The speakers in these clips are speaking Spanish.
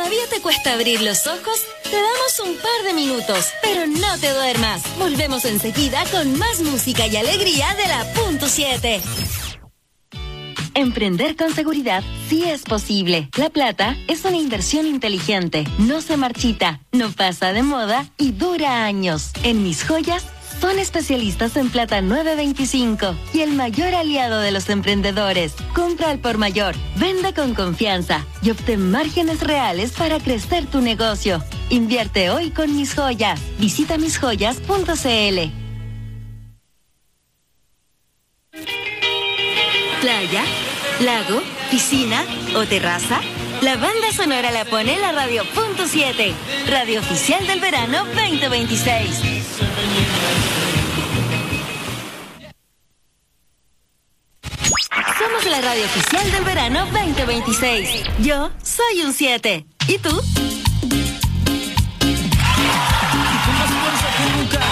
¿Todavía te cuesta abrir los ojos? Te damos un par de minutos, pero no te duermas. Volvemos enseguida con más música y alegría de la Punto 7. Emprender con seguridad sí es posible. La plata es una inversión inteligente, no se marchita, no pasa de moda y dura años. En Mis Joyas son especialistas en plata 925 y el mayor aliado de los emprendedores. Compra al por mayor, vende con confianza y obtén márgenes reales para crecer tu negocio. Invierte hoy con Mis Joyas. Visita misjoyas.cl. ¿Playa, lago, piscina o terraza? La banda sonora la pone la Radio Punto 7, radio oficial del verano 2026. Somos la radio oficial del verano 2026. Yo soy un 7. ¿Y tú? Con más fuerza que nunca.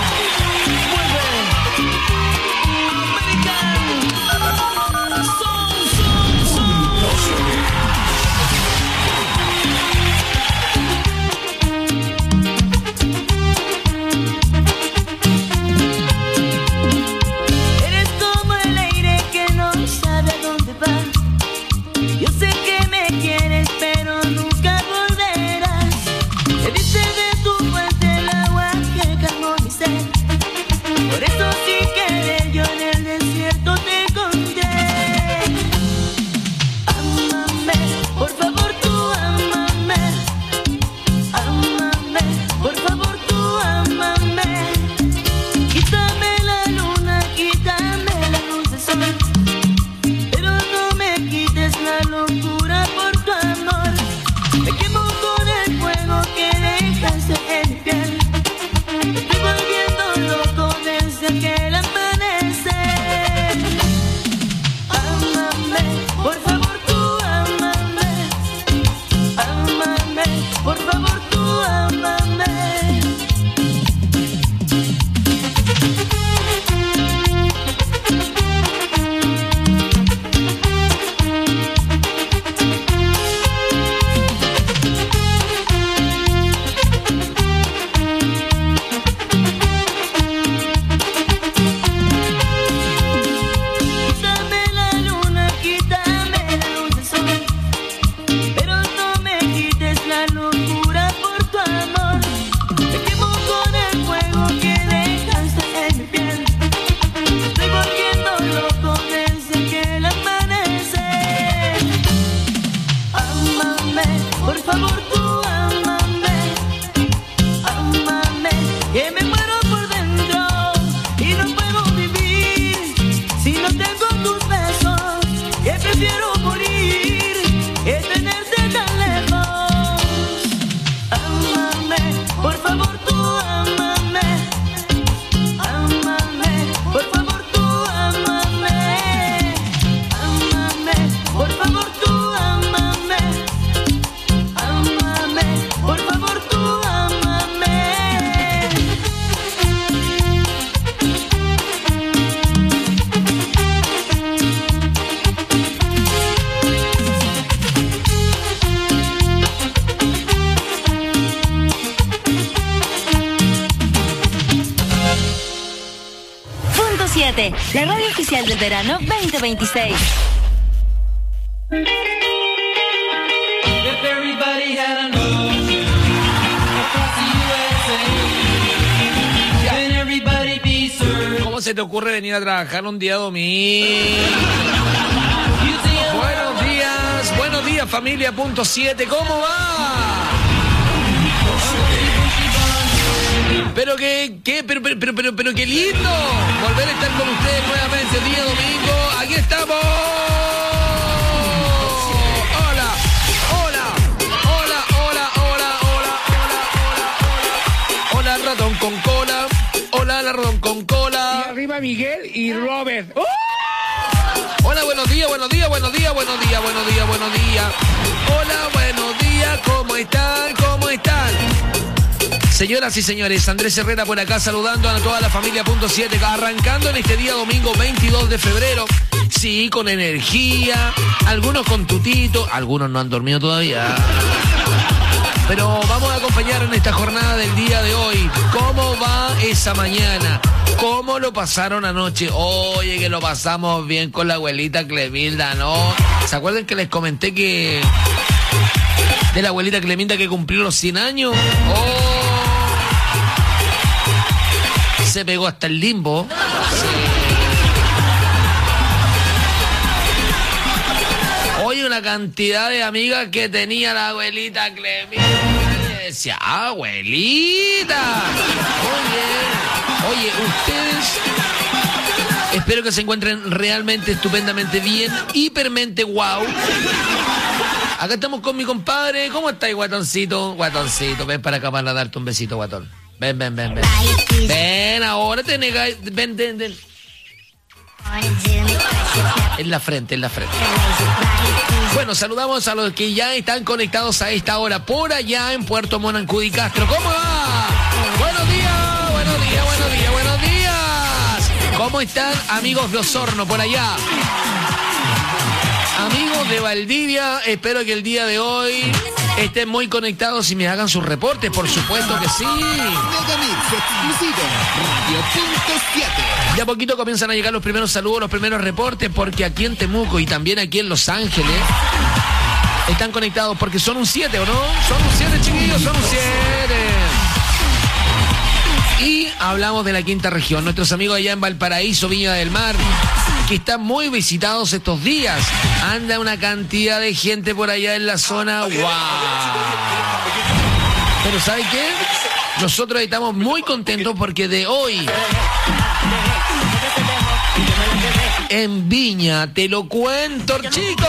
La radio oficial del verano 2026. ¿Cómo se te ocurre venir a trabajar un día domingo? Buenos días familia Punto 7, ¿cómo va? Pero qué lindo volver a estar con ustedes nuevamente día domingo. Aquí estamos. Hola ratón con cola. Hola ratón con cola. Y arriba Miguel y Robert. Hola, buenos días. Hola, buenos días, ¿cómo están? Señoras y señores, Andrés Herrera por acá saludando a toda la familia Punto 7, arrancando en este día domingo 22 de febrero. Sí, con energía, algunos con tutito, algunos no han dormido todavía. Pero vamos a acompañar en esta jornada del día de hoy. ¿Cómo va esa mañana? ¿Cómo lo pasaron anoche? Oye, que lo pasamos bien con la abuelita Clemilda, ¿no? ¿Se acuerdan que les comenté que de la abuelita Clemilda que cumplió los 100 años? Se pegó hasta el limbo. Oye, una cantidad de amigas que tenía la abuelita Clemilda. Decía, abuelita. Muy bien. Oye, ustedes, espero que se encuentren realmente estupendamente bien, hipermente guau. Acá estamos con mi compadre. ¿Cómo estáis, guatoncito? Guatoncito, ven para acá para darte un besito, guatón. Ven. Ven, ahora te negáis. Ven. En la frente. Bueno, saludamos a los que ya están conectados a esta hora por allá en Puerto Monancudí Castro. ¿Cómo va? Buenos días. ¿Cómo están, amigos de Osorno por allá? Amigos de Valdivia, espero que el día de hoy estén muy conectados y me hagan sus reportes, por supuesto que sí. Megamix exclusivo, Radio.7. De a poquito comienzan a llegar los primeros saludos, los primeros reportes, porque aquí en Temuco y también aquí en Los Ángeles están conectados, porque son un 7, ¿o no? Son un 7, chiquillos, son un 7. Y hablamos de la quinta región, nuestros amigos allá en Valparaíso, Viña del Mar, que están muy visitados estos días. Anda una cantidad de gente por allá en la zona. ¡Wow! Pero ¿sabe qué? Nosotros estamos muy contentos porque de hoy en Viña, te lo cuento, chicos.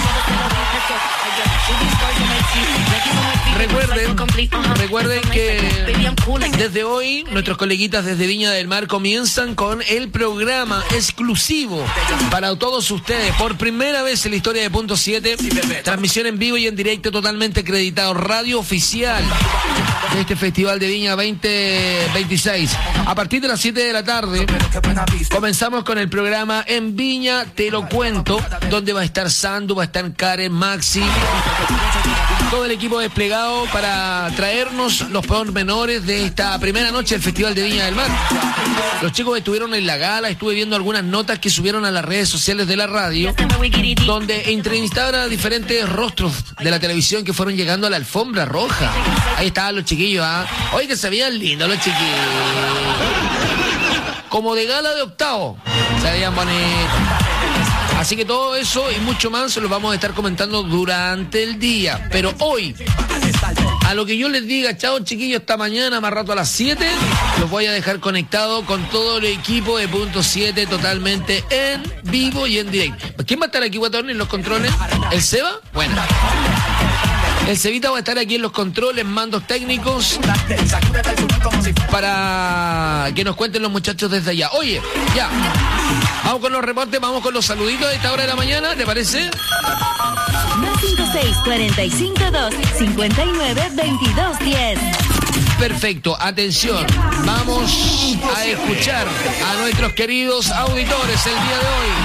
Recuerden que desde hoy nuestros coleguitas desde Viña del Mar comienzan con el programa exclusivo para todos ustedes. Por primera vez en la historia de Punto 7, transmisión en vivo y en directo totalmente acreditado, radio oficial de este Festival de Viña 2026. A partir de las 7 de la tarde comenzamos con el programa En Viña Te Lo Cuento, donde va a estar Sandu, va a estar Karen, Maxi, todo el equipo desplegado para traernos los pormenores de esta primera noche del Festival de Viña del Mar. Los chicos estuvieron en la gala, estuve viendo algunas notas que subieron a las redes sociales de la radio, donde entrevistaron a diferentes rostros de la televisión que fueron llegando a la alfombra roja. Ahí estaban los chiquillos, Oye, que se veían lindos los chiquillos. Como de gala de octavo. Se veían bonitos. Así que todo eso y mucho más lo vamos a estar comentando durante el día. Pero hoy, a lo que yo les diga, chao chiquillos, hasta mañana, más rato a las 7, los voy a dejar conectados con todo el equipo de Punto 7 totalmente en vivo y en directo. ¿Quién va a estar aquí, guatón, en los controles? ¿El Seba? Bueno. El Cevita va a estar aquí en los controles, mandos técnicos, para que nos cuenten los muchachos desde allá. Oye, ya, vamos con los reportes, vamos con los saluditos a esta hora de la mañana, ¿te parece? 256-45-2-59-22-10. Perfecto, atención, vamos a escuchar a nuestros queridos auditores el día de hoy.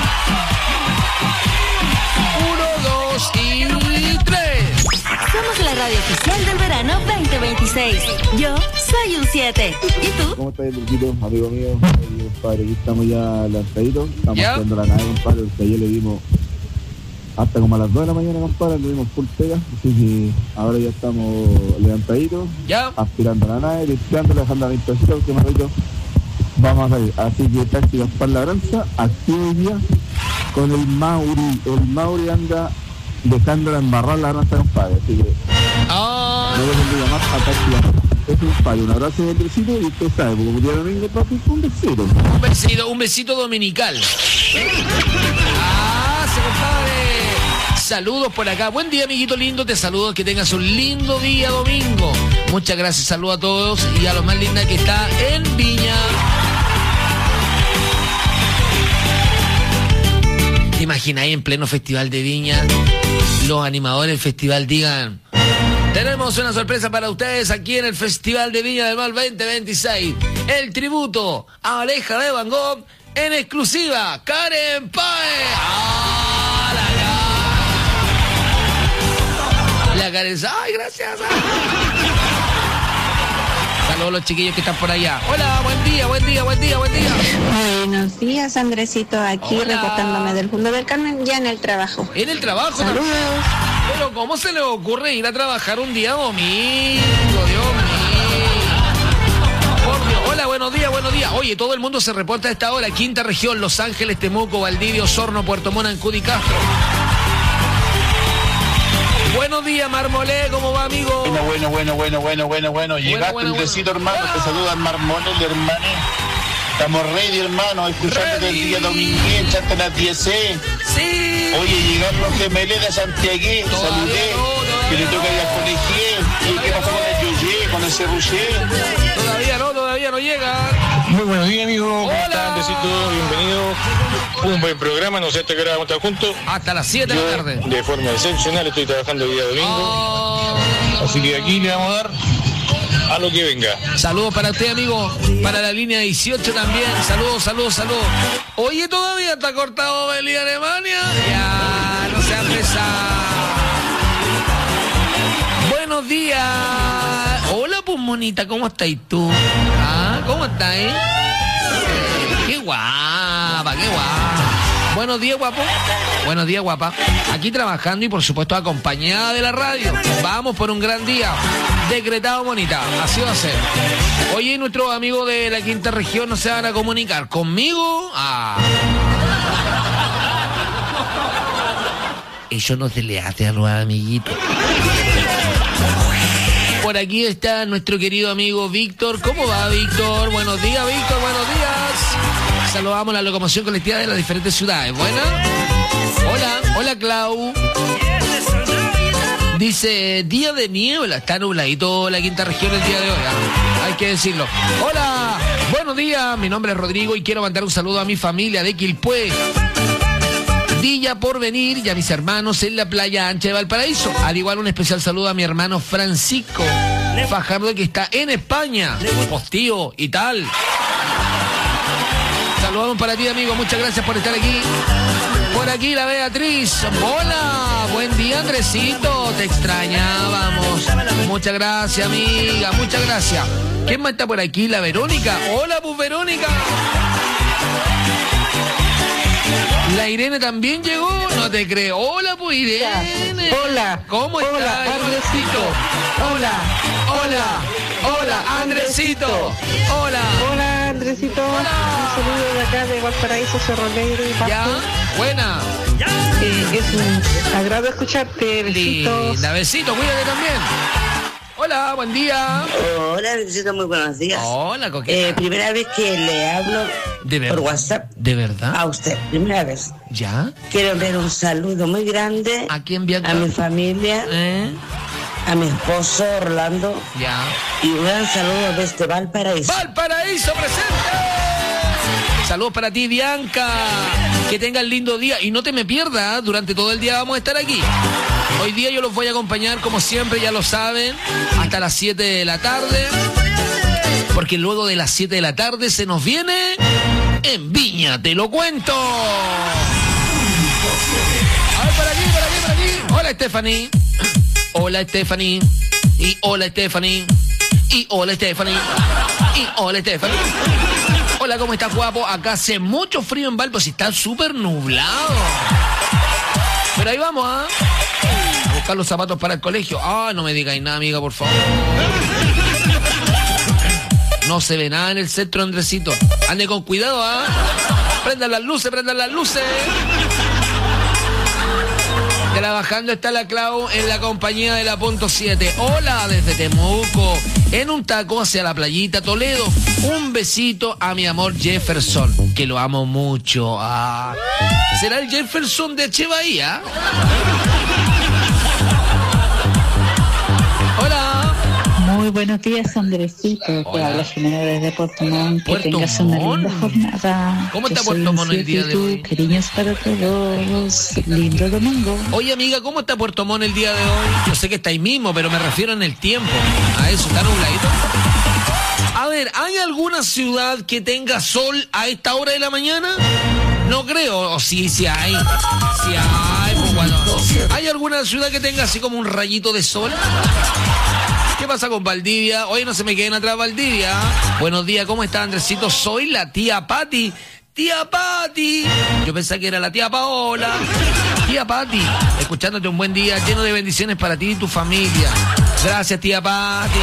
1, 2 y 3. Somos la radio oficial del verano 2026. Yo soy un 7. ¿Y tú? ¿Cómo estás, Luquito? Amigo mío, compadre, aquí estamos ya lanzaditos. Estamos haciendo la nave, compadre, porque ayer le dimos hasta como a las 2 de la mañana, compadre, le dimos full pega. Así que ahora ya estamos levantaditos, aspirando a la nave, limpiándola, dejando la limpiación, que más rico vamos a salir. Así que Taxi Gaspar Labranza, activo hoy día con el Mauri. El Mauri anda dejándola embarrar la raza, compadre, así que no voy a llamar a Taxi Gaspar. Es un padre, un abrazo de besito y usted sabe, porque como día domingo, papi, un besito. Un besito dominical. Compadre. Saludos por acá. Buen día, amiguito lindo. Te saludo. Que tengas un lindo día domingo. Muchas gracias. Saludos a todos y a los más linda que está en Viña. ¿Te imaginas ahí en pleno Festival de Viña los animadores del festival digan: tenemos una sorpresa para ustedes aquí en el Festival de Viña del Mar 2026? El tributo a Oreja de Van Gogh en exclusiva, Karen Pae. La la Karen. ¡Ay, gracias! Saludos a los chiquillos que están por allá. Hola, buen día. Buenos días, Andresito. Aquí reportándome del Fondo del Carmen, ya en el trabajo. ¿En el trabajo? Saludos. Pero ¿cómo se le ocurre ir a trabajar un día domingo? Dios mío. Por Dios. Hola, buenos días. Oye, todo el mundo se reporta a esta hora. Quinta región, Los Ángeles, Temuco, Valdivia, Osorno, Puerto Montt, Ancud y Castro. Buenos días, Marmolé, ¿cómo va, amigo? Bueno. Llegaste, Andresito, hermano. Te saludan Marmolé, hermano. Estamos ready, hermano, escuchándote el día domingo, echaste las 10. Sí. Oye, llegaron los gemelos de Santiago, saludé, que le toca ir al colegio. ¿Y qué pasó con el Yoyé, con ese Roger? Todavía no llega. Muy buenos días, amigo. ¿Cómo Hola. están? Andresito, bienvenido. Un buen programa, no sé hasta qué hora vamos a estar juntos. Hasta las 7 de la tarde. De forma excepcional, estoy trabajando el día domingo. Así que aquí le vamos a dar a lo que venga. Saludos para usted, amigo. Para la línea 18 también. Saludos. Oye, todavía está cortado Beli, Alemania. Ya, no seas pesado. Buenos días. Hola, pues, monita, ¿cómo estás tú? ¿Cómo estás, Qué guapa. Buenos días, guapo. Buenos días, guapa. Aquí trabajando y, por supuesto, acompañada de la radio. Vamos por un gran día. Decretado, bonita. Así va a ser. Oye, nuestros amigos de la quinta región no se van a comunicar conmigo. Eso no se le hace a los amiguitos. Por aquí está nuestro querido amigo Víctor. ¿Cómo va, Víctor? Buenos días, Víctor. Buenos días. Saludamos a la locomoción colectiva de las diferentes ciudades. ¿Buena? Hola, Clau. Dice, día de niebla. Está nubladito la quinta región el día de hoy. Hay que decirlo. Hola, buenos días. Mi nombre es Rodrigo y quiero mandar un saludo a mi familia de Quilpué, Villa Porvenir y a mis hermanos en la playa ancha de Valparaíso. Al igual un especial saludo a mi hermano Francisco Fajardo, que está en España, postío y tal. Saludamos para ti, amigo. Muchas gracias por estar aquí. Por aquí la Beatriz. Hola, buen día, Andresito. Te extrañábamos. Muchas gracias, amiga. Muchas gracias. ¿Quién más está por aquí? La Verónica. Hola, pues, Verónica. La Irene también llegó, no te creo. Hola, pues, Irene. Hola. ¿Cómo estás? Hola, Andresito. Hola, Andresito. Hola, Andresito. Un saludo de acá de Valparaíso, Cerro Negro y Pasto. ¿Ya? Buena. Es un agrado escucharte. Besitos. Linda, besito, cuídate también. Hola, buen día. Hola, Andresito, muy buenos días. Hola, coqueta. Primera vez que le hablo por WhatsApp. ¿De verdad? A usted, primera vez. ¿Ya? Quiero enviar un saludo muy grande. ¿A quién envía? A mi familia. A mi esposo Orlando. Ya. Y un gran saludo desde Valparaíso. ¡Valparaíso presente! Saludos para ti, Bianca. Que tengan lindo día. Y no te me pierdas, durante todo el día vamos a estar aquí. Hoy día yo los voy a acompañar, como siempre, ya lo saben, hasta las 7 de la tarde. Porque luego de las 7 de la tarde se nos viene En Viña, te lo cuento. A ver, por aquí. Hola, Stephanie. Hola, Stephanie. Y hola, Stephanie. Y hola, Stephanie. Y hola, Stephanie. Hola, ¿cómo estás, guapo? Acá hace mucho frío en Valpo, si está súper nublado. Pero ahí vamos, a buscar los zapatos para el colegio. No me digáis nada, amiga, por favor. No se ve nada en el centro, Andresito. Ande con cuidado, Prendan las luces. Trabajando está la Clau en la compañía de la Punto 7. Hola, desde Temuco, en un taco hacia la playita Toledo. Un besito a mi amor Jefferson, que lo amo mucho. ¿Será el Jefferson de H. Bahía? Hola. Muy buenos días, Andresito. Te habla Jimena desde Puerto Montt. Que tengas una linda jornada. ¿Cómo está Puerto Montt el día de hoy? Cariños para todos. Lindo domingo. Oye, amiga, ¿cómo está Puerto Montt el día de hoy? Yo sé que está ahí mismo, pero me refiero en el tiempo. A eso, ¿está nubladito? A ver, ¿hay alguna ciudad que tenga sol a esta hora de la mañana? No creo. O sí hay. Sí hay, pues, ¿Hay alguna ciudad que tenga así como un rayito de sol? ¿Qué pasa con Valdivia? Hoy no se me queden atrás Valdivia. Buenos días, ¿cómo está, Andresito? Soy la tía Pati. Tía Pati. Yo pensé que era la tía Paola. Tía Pati, escuchándote, un buen día lleno de bendiciones para ti y tu familia. Gracias, tía Pati.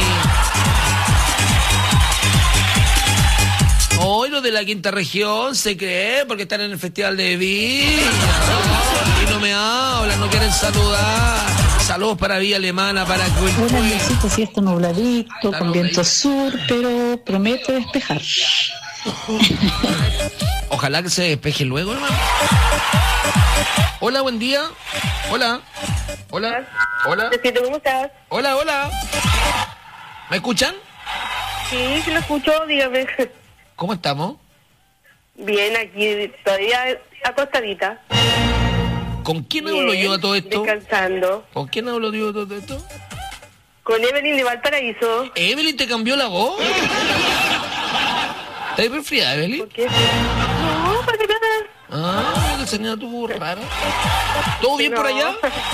Hoy los de la quinta región se creen porque están en el Festival de Villa. Y no me hablan, no quieren saludar. Saludos para Villa Alemana, para Buenas noches, sí, está nubladito, con viento sur, pero promete despejar. Ojalá que se despeje luego, hermano. Hola, buen día. Hola. Hola. Hola. ¿Cómo estás? Hola, hola. ¿Me escuchan? Sí, sí lo escucho, dígame. ¿Cómo estamos? Bien, aquí todavía acostadita. ¿Con quién hablo yo a todo esto? Descansando. ¿Con quién hablo yo a todo esto? Con Evelyn de Valparaíso. ¿Evelyn te cambió la voz? ¿Estás resfriada, Evelyn? ¿Por qué? No, para nada. Ah, la señora tuvo rara. ¿Todo bien por allá?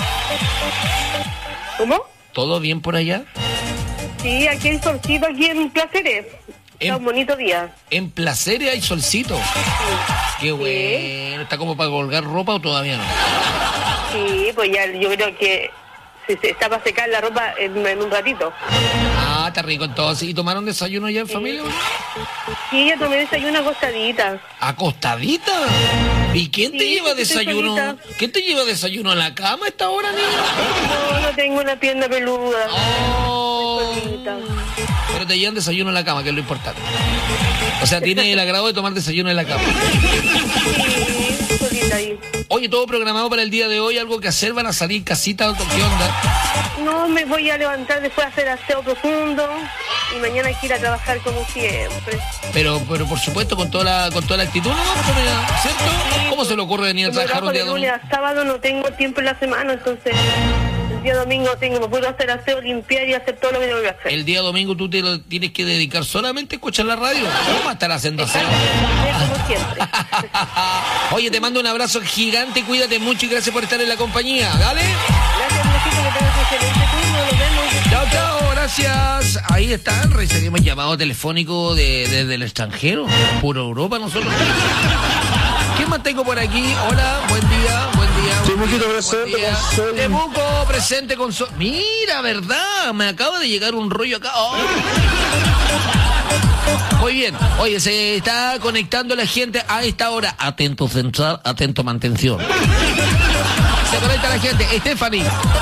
¿Cómo? ¿Todo bien por allá? Sí, aquí hay solcito, aquí en Placeres. Está un bonito día. ¿En Placeres hay solcito? Sí. Qué bueno. ¿Está como para colgar ropa o todavía no? Sí, pues ya yo creo que se está para secar la ropa en un ratito. Ah, está rico entonces. ¿Y tomaron desayuno ya en familia? Sí, yo tomé desayuno acostadita. ¿Acostadita? ¿Y quién te lleva desayuno? ¿Quién te lleva desayuno a la cama a esta hora, niña? No tengo una pierna peluda. Oh. Pero te llevan desayuno en la cama, que es lo importante. O sea, tienes el agrado de tomar desayuno en la cama. Sí, solita ahí. Oye, todo programado para el día de hoy, algo que hacer, van a salir casitas, ¿qué onda? No, me voy a levantar después a hacer aseo profundo y mañana hay que ir a trabajar como siempre. Pero por supuesto con toda la actitud, ¿no? ¿Cierto? Sí. ¿Cómo se le ocurre venir a trabajar un día de lunes a sábado? No tengo tiempo en la semana, entonces el día domingo me puedo hacer aseo, limpiar y hacer todo lo que tengo que hacer. El día domingo tú te lo tienes que dedicar solamente a escuchar la radio. ¿Cómo vas a estar haciendo aseo? Como siempre. Oye, te mando un abrazo gigante, cuídate mucho y gracias por estar en la compañía. ¿Dale? Gracias, Luisito, que tengas un excelente turno. Nos vemos. Chao, chao, gracias. Ahí están, recibimos llamado telefónico desde el extranjero, por Europa nosotros. ¿Quién más tengo por aquí? Hola, buen día, buen día. Temuquito presente con Sol. Temuco presente con Sol. Mira, ¿verdad? Me acaba de llegar un rollo acá. Oh. Muy bien. Oye, se está conectando la gente a esta hora. Atento central, atento mantención. Se conecta la gente. Stephanie.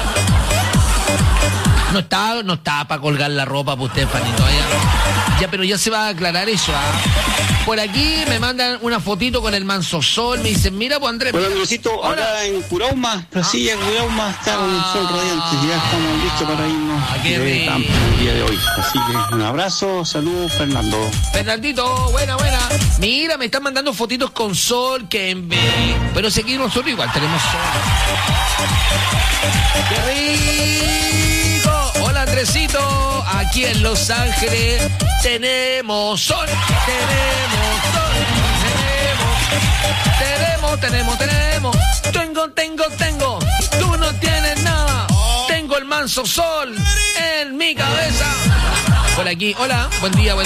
No está para colgar la ropa, pues, Stephanie, todavía no. Ya, pero ya se va a aclarar eso, ¿ah? Por aquí me mandan una fotito con el manso sol, me dicen, mira, pues, Andrés. Hola, Andresito, acá en Curauma, Brasilia, Curauma, está con el sol radiante, ya estamos listos para irnos de campo el día de hoy. Así que un abrazo, saludos, Fernando. Fernandito, buena. Mira, me están mandando fotitos con sol, pero si aquí nosotros igual tenemos sol. ¡Qué rico! Hola, Andresito, aquí en Los Ángeles tenemos sol, tenemos. Tengo, tú no tienes nada. Tengo el manso sol en mi cabeza. Por aquí, hola, buen día.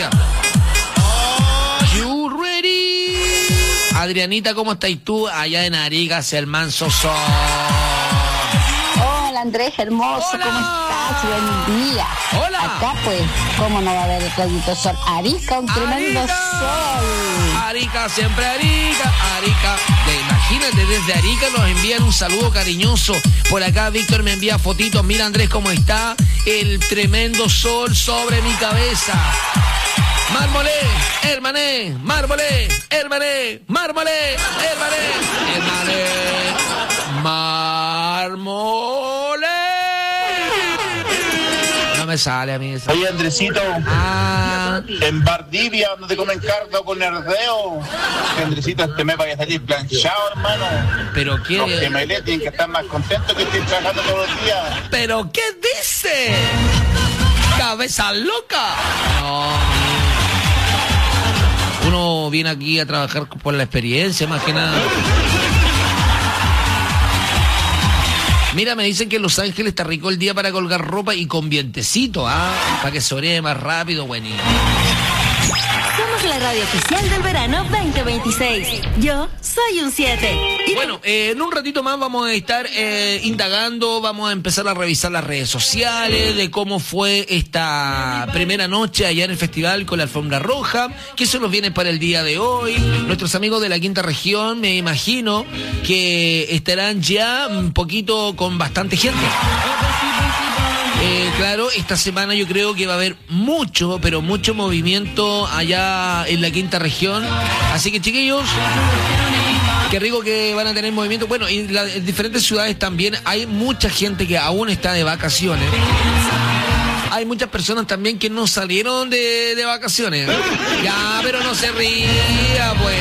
You ready? Adrianita, ¿cómo estás tú? Allá en Arica, hacia el manso sol. Hola, Andrés, hermoso, hola. ¿Cómo estás? Buen día. Hola. Acá, pues, ¿cómo no va a haber el rayito sol? Arica, un tremendo sol. Arica, siempre Arica. Imagínate, desde Arica nos envían un saludo cariñoso. Por acá Víctor me envía fotitos. Mira, Andrés, cómo está el tremendo sol sobre mi cabeza. Mármole, hermané, mármole. No me sale a mí eso. Oye, Andresito, en Valdivia, donde te comen cardo con herdeo, Andresito, este mes vaya a salir planchado, hermano. ¿Pero qué? Los gemeles tienen que estar más contentos que estén trabajando todos los días. ¿Pero qué dice? ¡Cabeza loca! No, uno viene aquí a trabajar por la experiencia, más que nada. Mira, me dicen que en Los Ángeles está rico el día para colgar ropa y con vientecito, para que se ore más rápido, buenísimo. Somos la radio oficial del verano 2026. Yo soy un 7. Bueno, en un ratito más vamos a estar indagando, vamos a empezar a revisar las redes sociales de cómo fue esta primera noche allá en el festival con la alfombra roja, que se nos viene para el día de hoy. Nuestros amigos de la quinta región, me imagino que estarán ya un poquito con bastante gente. Claro, esta semana yo creo que va a haber mucho, pero mucho movimiento allá en la quinta región. Así que, chiquillos, qué rico que van a tener movimiento. Bueno, y en diferentes ciudades también hay mucha gente que aún está de vacaciones. Hay muchas personas también que no salieron de vacaciones. Ya, pero no se ría, pues.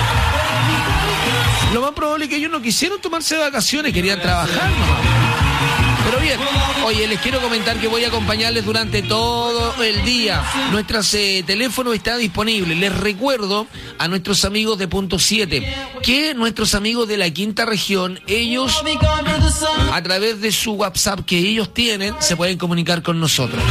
Lo más probable es que ellos no quisieron tomarse vacaciones, querían trabajar, ¿no? Pero bien, oye, les quiero comentar que voy a acompañarles durante todo el día. Nuestro teléfono está disponible. Les recuerdo a nuestros amigos de Punto 7 que nuestros amigos de la quinta región, ellos, a través de su WhatsApp que ellos tienen, se pueden comunicar con nosotros.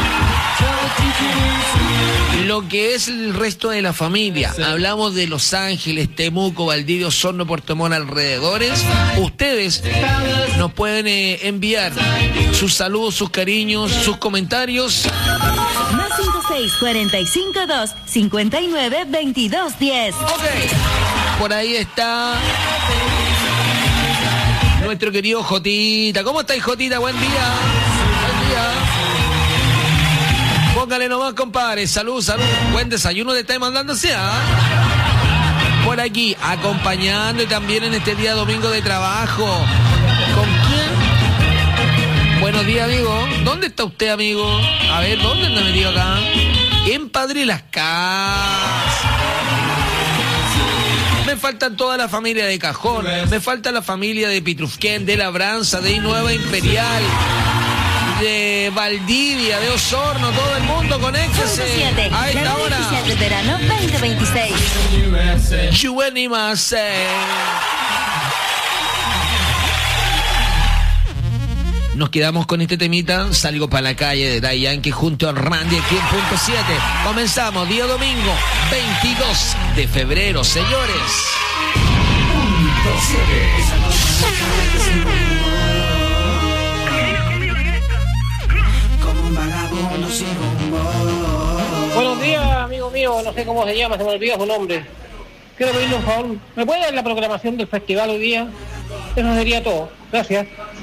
Lo que es el resto de la familia, hablamos de Los Ángeles, Temuco, Valdivia, Osorno, Puerto Montt, alrededores. Ustedes nos pueden enviar sus saludos, sus cariños, sus comentarios. Más 56-45-2-59-22-10. Ok, por ahí está nuestro querido Jotita. ¿Cómo estáis, Jotita? Buen día. Buen día. Póngale nomás, compadre. Salud, salud. Buen desayuno le estáis mandándose, por aquí, acompañando y también en este día domingo de trabajo. ¿Con quién? Buenos días, amigo. ¿Dónde está usted, amigo? A ver, ¿dónde anda metido acá? En Padre Las Casas. Me faltan toda la familia de Cajón. Me falta la familia de Pitrufquén, de Labranza, de Nueva Imperial, de Valdivia, de Osorno, todo el mundo, conéctese a esta hora. De verano 2026. Nos quedamos con este temita. Salgo para la calle de Daddy Yankee junto a Randy aquí en Punto 7. Comenzamos día domingo 22 de febrero, señores. Punto 7. Buenos días, amigo mío, no sé cómo se llama, se me olvidó su nombre. Quiero pedirle un favor, ¿me puede dar la programación del festival hoy día? Eso sería todo, gracias.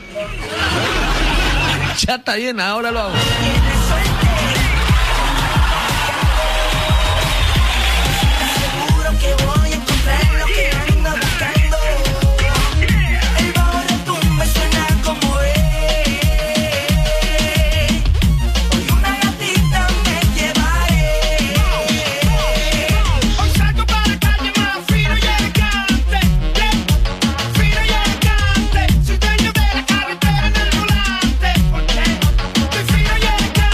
Ya está bien, ahora lo hago. Seguro que voy a encontrar lo que ando buscando. El bajo retumbe suena como hoy una gatita me llevaré. Hoy salgo para la calle más fino y elegante, fino y elegante. Soy dueño de la carretera en el volante. Estoy fino y elegante.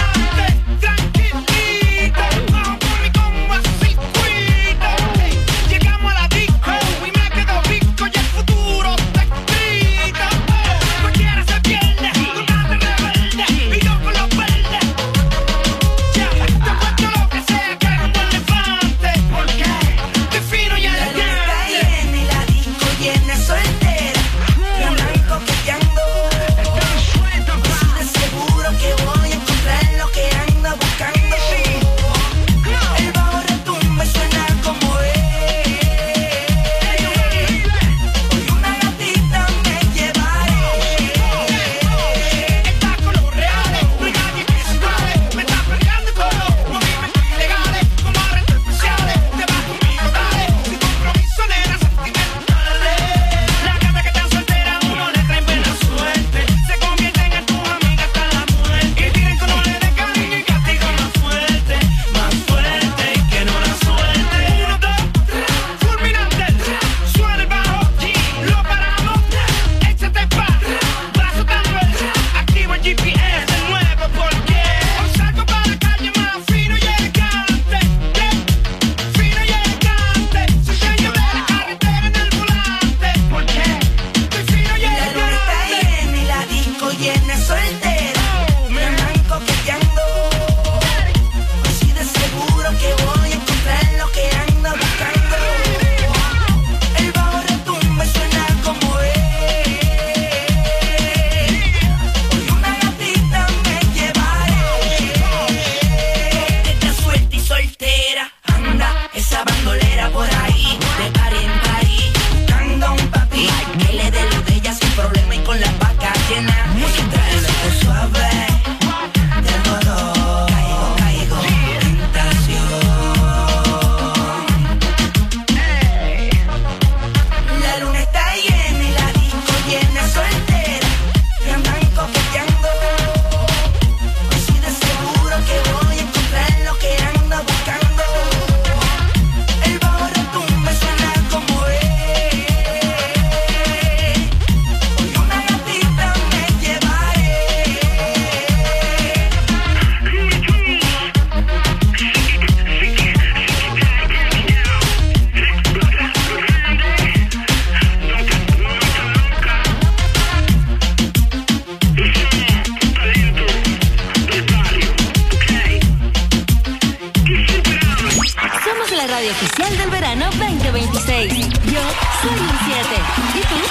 radio oficial del verano 2026. Yo soy un 7. ¿Y tú?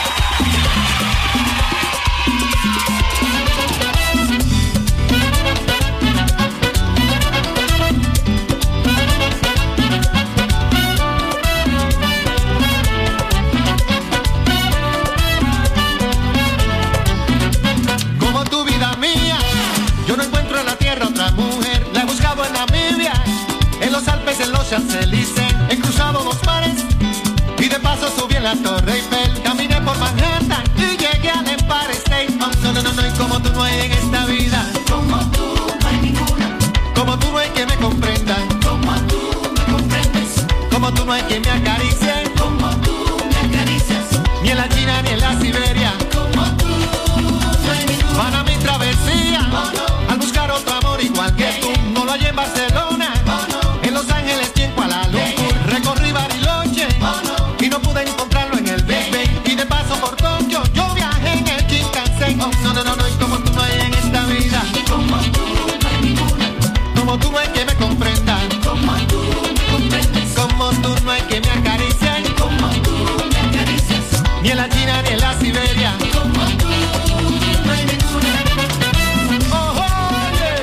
Como tu vida mía, yo no encuentro en la tierra otra mujer. La he buscado en Namibia, en los Alpes, en los Champs-Élysées. He cruzado los mares y de paso subí en la Torre Eiffel. Caminé por Manhattan y llegué al Empire State. Oh, no, no, no, no, y como tú no hay en esta vida. Como tú no hay ninguna. Como tú no hay que me comprenda. Como tú me comprendes. Como tú no hay que me acaricie. Como tú me acaricias. Ni en la China ni en la Siberia. Como tú no hay ninguna. Para mi travesía, oh, no. Al buscar otro amor igual que tú. No lo hallé en Barcelona, oh, no. En Los Ángeles y en Kuala Lumpur. Recorrí Bariloche, oh, no. Y no pude encontrarlo en el Big Ben. Y de paso por Tokio, yo viajé en el Shinkansen. Oh, no, no, no, no, y como tú no hay en esta vida. Como tú no hay ninguna. Como tú no hay que me comprenda. Como tú me comprendes. Como tú no hay que me acaricie. Como tú me acaricias. Ni en la China ni en la Siberia. Como tú no hay ninguna. Oh, oye.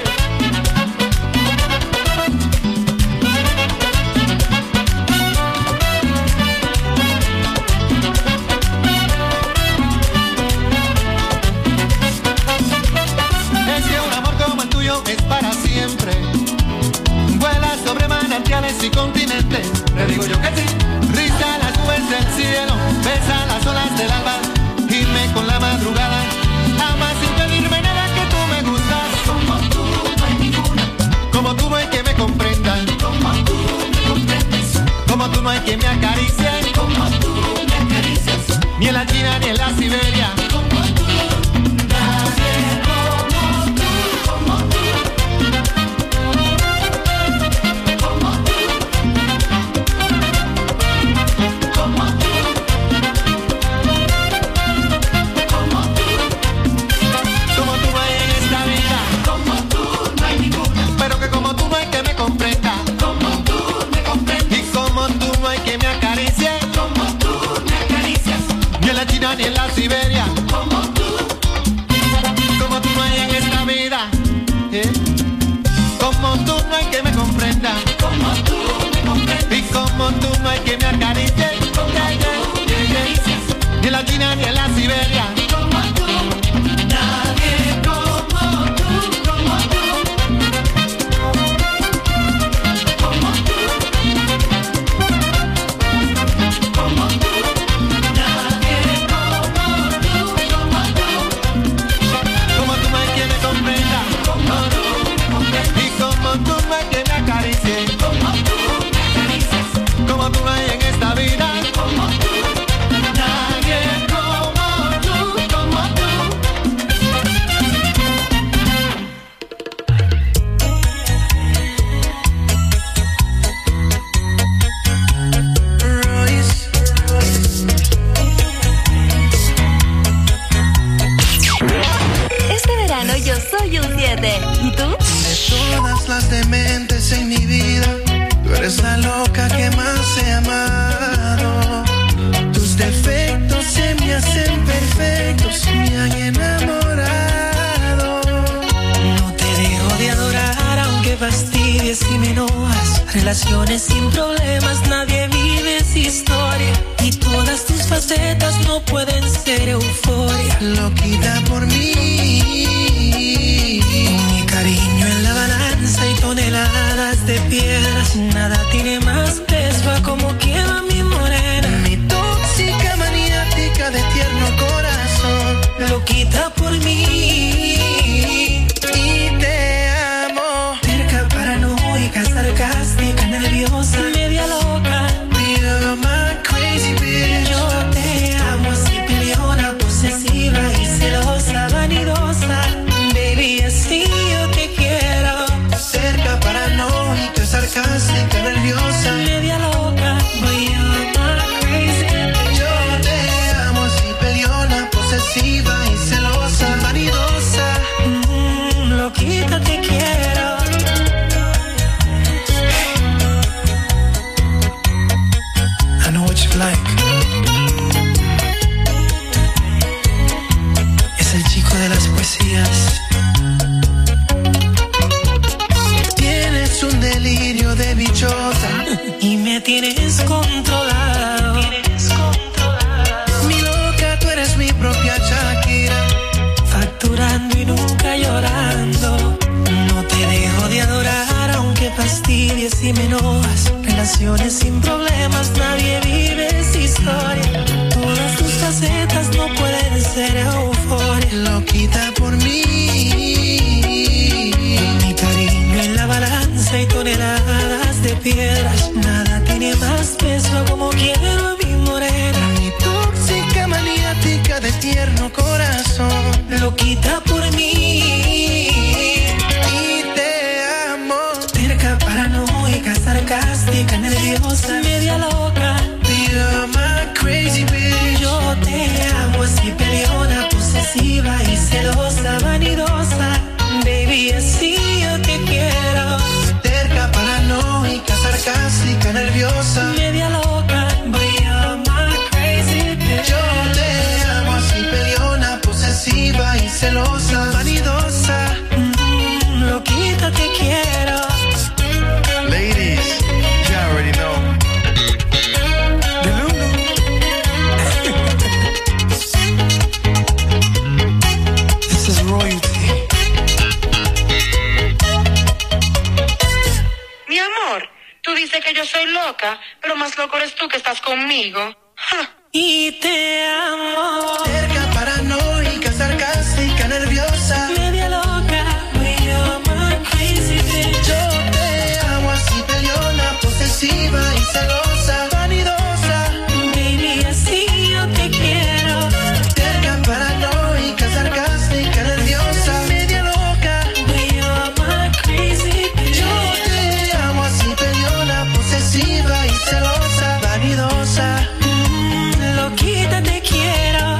Es que un amor como el tuyo es para siempre. Vuela sobre manantiales y continentes. Le digo yo que sí. Riza las nubes del cielo, besa las olas del alba, gime con la madrugada. Ama sin pedirme nada, que tú me gustas. Como tú no hay ninguna. Como tú no hay que me comprenda. Como tú me comprendes. Como tú no hay que me acaricie. Como tú me acaricias. Ni en la China ni en la Siberia. Como tú. Nadie como tú. Como tú. Como tú. Como tú. Como tú. Como tú no hay en esta vida. Como tú no hay ninguna. Pero que como tú no hay que me comprenda. Como tú me comprendes. Y como tú no hay que me acaricie. Como tú me acaricias. Ni en la China ni en la Siberia. Como tú. Como tú no hay en esta vida. Como tú no hay que me comprenda. Como tú me comprendes. Y como tú no hay que me acaricie. Como tú me acaricias. Ni en la China ni en la Siberia. Como tú. Nadie como tú. Como tú. Como tú. Como tú. Nadie como tú. Como tú. Como tú no hay quien me comprenda. Como tú me comprendes. Y como tú no hay quien me acaricie. Como tú me acaricias. Como tú no hay en esta vida. Como tú. Nadie como tú. Como tú. Este verano yo soy un 7. ¿Y tú? De todas las dementes en mi vida, tú eres la loca que más he amado. Tus defectos se me hacen perfectos, me han enamorado. No te dejo de adorar aunque fastidies y me enojas. Relaciones sin problemas, nadie vive esa historia. Y todas tus facetas no pueden ser euforia. Loquita por mí, mi cariño en la balanza y toneladas de piedras. Nada tiene más peso a como quema mi morena. Mi tóxica maniática de tierno corazón. Loquita por mí y te amo. Terca, paranoica, sarcástica, nerviosa, media loca. You're my crazy bitch. Yo te amo así, peleona, posesiva y celosa, vanidosa. Baby, así yo te quiero. Cerca, paranoica, sarcástica, nerviosa, media bichota y me tienes controlado. Mi loca, tú eres mi propia Shakira, facturando y nunca llorando. No te dejo de adorar aunque fastidies y me enojas. Relaciones sin problemas, nadie vive esa historia. Todas tus facetas no pueden ser euforia. Loquita por mí, mi cariño en la balanza y toneladas de piedras. Nada tiene más peso como quiero a mi morena. Mi tóxica maniática de tierno corazón. Loquita por mí y te amo. Terca, paranoica, sarcástica, nerviosa, media loca. You're my crazy bitch. Yo te amo así, peleona, posesiva y celosa, vanidosa. Baby, así yo te quiero. Terca, paranoica, sarcástica, nerviosa, media loca. But you're my crazy bitch. Yo te amo así, peleona, posesiva y celosa, vanidosa. Loquita, te quiero. Ladies, you already know. This is royalty. Mi amor, tú dices que yo soy loca, pero más loco eres tú que estás conmigo. ¡Ja! Y te amo. Cerca, paranoica, sarcástica, nerviosa, media loca. You're my crazy bitch. Yo te amo así, peleona, posesiva y celosa, vanidosa. Baby, así yo te quiero. Cerca, paranoica, sarcástica, nerviosa, media loca. You're my crazy bitch. Yo te amo así, peleona, posesiva y celosa, vanidosa. Loquita, te quiero.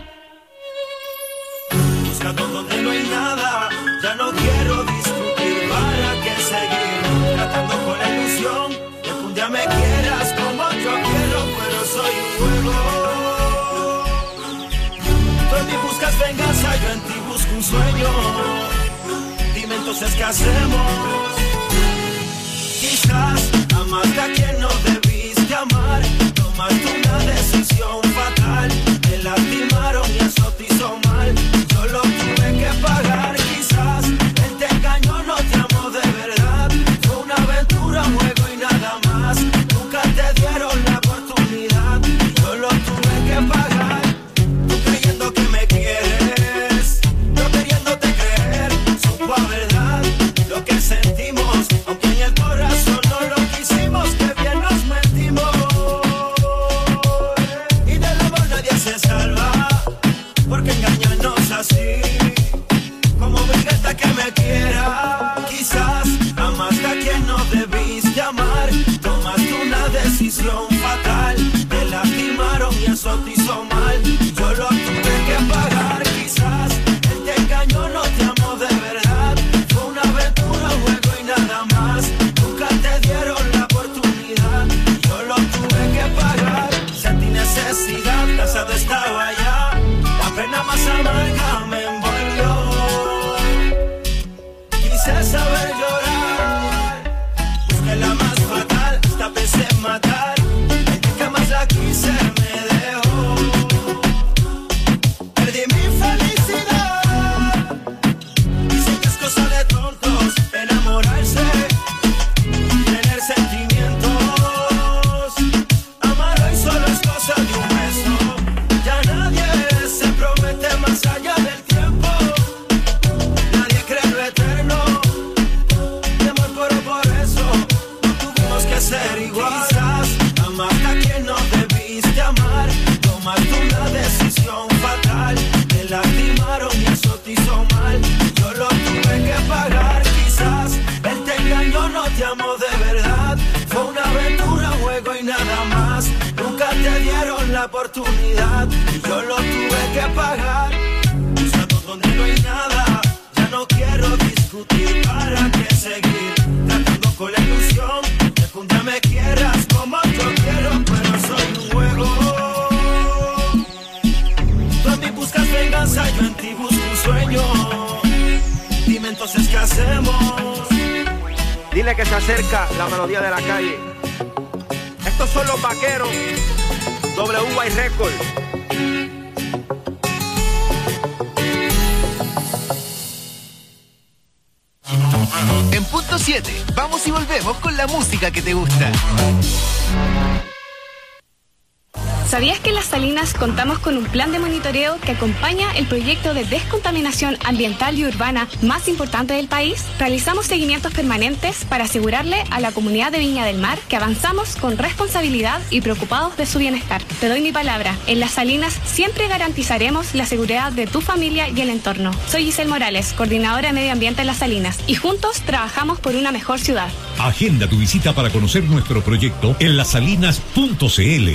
Buscando donde no hay nada, ya no quiero discutir. ¿Para qué seguir tratando con la ilusión de que un día me quieras como yo quiero? Pero soy un juego. Tú en mí buscas venganza, yo en ti busco un sueño. Dime entonces qué hacemos. Quizás amaste a quien no debiste amar. Tomaste una decisión fatal. Te lastimaron y eso te hizo mal. Yo lo tuve que pagar. Quizás él te engañó, no te amó de verdad. Fue una aventura, un juego y nada más. Nunca te dieron la oportunidad. Yo lo tuve que pagar. Tú creyendo que me quieres, yo queriéndote creer. Supo a verdad lo que sentimos, aunque en el corazón no lo quisimos. Que bien nos mentimos. Y del amor nadie se salva, porque engañarnos así, como obligaste a que me quiera. Quizás amaste a quien no debiste amar. Tomaste una decisión fatal. Te lastimaron y eso te hizo mal. Yo lo tuve que pagar. Quizás él te engañó, no te amó de verdad. Fue una aventura, un juego y nada más. Nunca te dieron la oportunidad. Yo lo tuve que pagar. Sentí necesidad, cansado estaba ya. La pena más amarga me envolvió. Quise saber llorar. Busqué la más fatal, hasta pensé en matar. El día que más la quise me dejó. Perdí mi felicidad. Dicen que es cosa de tontos enamorarse, tener sentimientos. Amar hoy solo es cosa de un beso. Ya nadie se promete más allá del tiempo. Nadie cree lo eterno. Mi amor, pero por eso no tuvimos que ser igual. Quizás amaste a quien no debiste amar. Tomaste una decisión fatal. Te lastimaron y eso te hizo mal. Yo lo tuve que pagar. Quizás él te engañó, no te amó de verdad. Fue una aventura, un juego y nada más. Nunca te dieron la oportunidad. Y yo lo tuve que pagar. Buscando donde no hay nada, ya no quiero discutir. ¿Para qué seguir tratando con la ilusión de que un día me quieras como yo quiero? Pero soy un juego. Tú en mí buscas venganza, yo en ti busco un sueño. Dime entonces qué hacemos. Dile Dile que se acerca la melodía de la calle. Estos son los vaqueros. WY Record. En punto 7, vamos y volvemos con la música que te gusta. ¿Sabías que en Las Salinas contamos con un plan de monitoreo que acompaña el proyecto de descontaminación ambiental y urbana más importante del país? Realizamos seguimientos permanentes para asegurarle a la comunidad de Viña del Mar que avanzamos con responsabilidad y preocupados de su bienestar. Te doy mi palabra, en Las Salinas siempre garantizaremos la seguridad de tu familia y el entorno. Soy Giselle Morales, coordinadora de Medio Ambiente en Las Salinas, y juntos trabajamos por una mejor ciudad. Agenda tu visita para conocer nuestro proyecto en lasalinas.cl.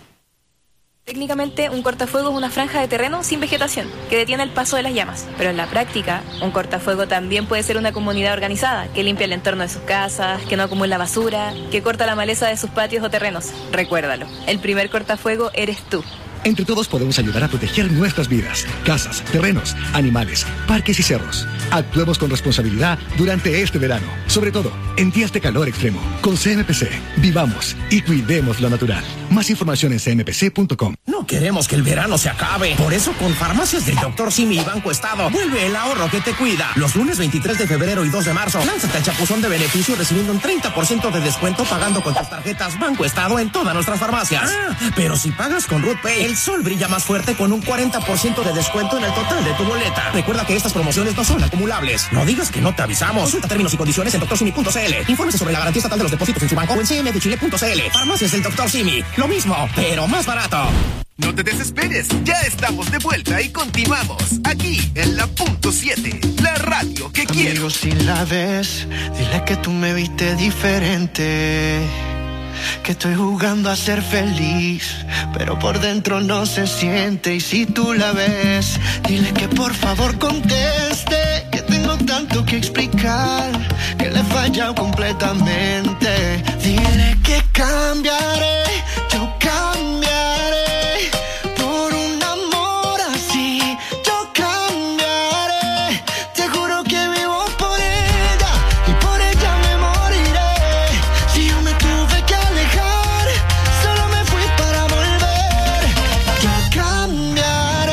Técnicamente, un cortafuego es una franja de terreno sin vegetación que detiene el paso de las llamas. Pero en la práctica, un cortafuego también puede ser una comunidad organizada que limpia el entorno de sus casas, que no acumula basura, que corta la maleza de sus patios o terrenos. Recuérdalo, el primer cortafuego eres tú. Entre todos podemos ayudar a proteger nuestras vidas, casas, terrenos, animales, parques y cerros. Actuemos con responsabilidad durante este verano, sobre todo en días de calor extremo. Con CMPC, vivamos y cuidemos lo natural. Más información en cmpc.com. No queremos que el verano se acabe. Por eso, con Farmacias del Dr. Simi y Banco Estado, vuelve el ahorro que te cuida. Los lunes 23 de febrero y 2 de marzo, lánzate al chapuzón de beneficio recibiendo un 30% de descuento pagando con tus tarjetas Banco Estado en todas nuestras farmacias. Pero si pagas con Root Pay, el sol brilla más fuerte con un 40% de descuento en el total de tu boleta. Recuerda que estas promociones no son acumulables. No digas que no te avisamos. Consulta términos y condiciones en drsimi.cl. Infórmese sobre la garantía estatal de los depósitos en su banco o en cmdchile.cl. Farmacias del Dr. Simi. Lo mismo, pero más barato. No te desesperes, ya estamos de vuelta y continuamos aquí en la punto 7, la radio que quiero. Amigo, si la ves, dile que tú me viste diferente, que estoy jugando a ser feliz, pero por dentro no se siente. Y si tú la ves, dile que por favor conteste, que tengo tanto que explicar, que le he fallado completamente. Dile que cambiaré, yo cambiaré. Por un amor así, yo cambiaré. Te juro que vivo por ella y por ella me moriré. Si yo me tuve que alejar, solo me fui para volver. Yo cambiaré.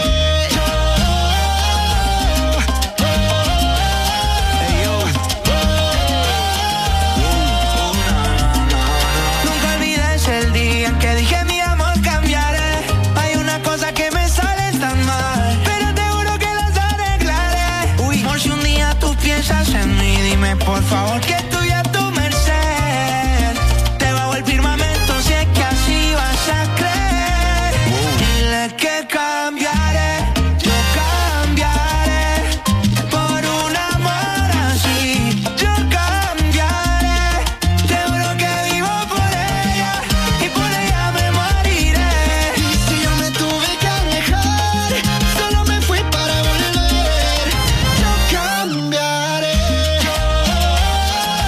Nunca olvides el día en que dije mi amor cambiaré. Hay una cosa que me sale tan mal, pero te juro que las arreglaré. Uy, por si un día tú piensas en mí, dime por favor que estoy a tu merced. Te bajo el firmamento si es que así vas a creer. Dile que cambiaré, yo cambiaré. Por un amor así, yo cambiaré. Te juro que vivo por ella y por ella me moriré. Y si yo me tuve que alejar, solo me fui para volver. Yo cambiaré.